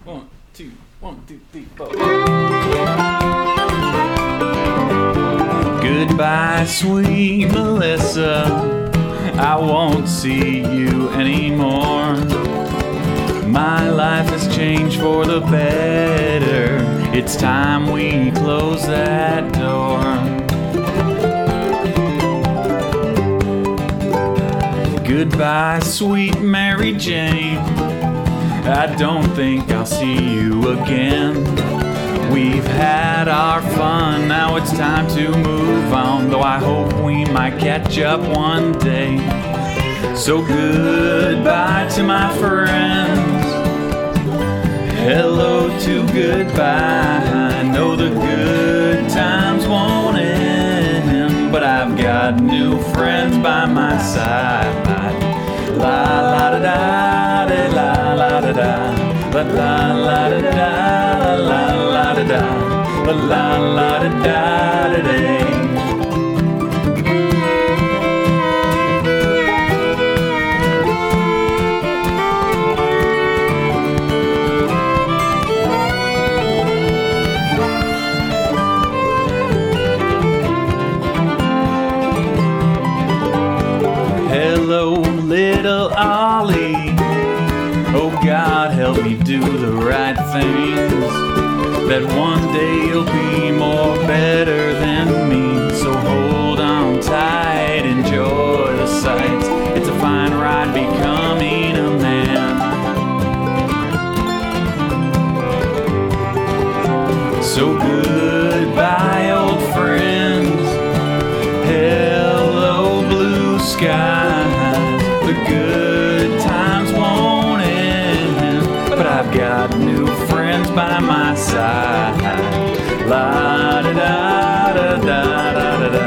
1, 2, 1, 2, 3, 4. Goodbye, sweet Melissa. I won't see you anymore. My life has changed for the better. It's time we close that door. Goodbye, sweet Mary Jane. I don't think I'll see you again. We've had our fun, now it's time to move on, though I hope we might catch up one day. So goodbye to my friends. Hello to goodbye. I know the good times won't end, but I've got new friends by my side. La la da da da la la da da la la la da da la la da da la la la da da da day. Hello, little Ollie. Oh, God, help me do the right things. That one day you'll be more better than me. So hold on tight, enjoy the sights. It's a fine ride becoming a man. So goodbye, old friends. Hello, blue skies. The good times won't end, but I've got new friends by my side. La da da da da da da da.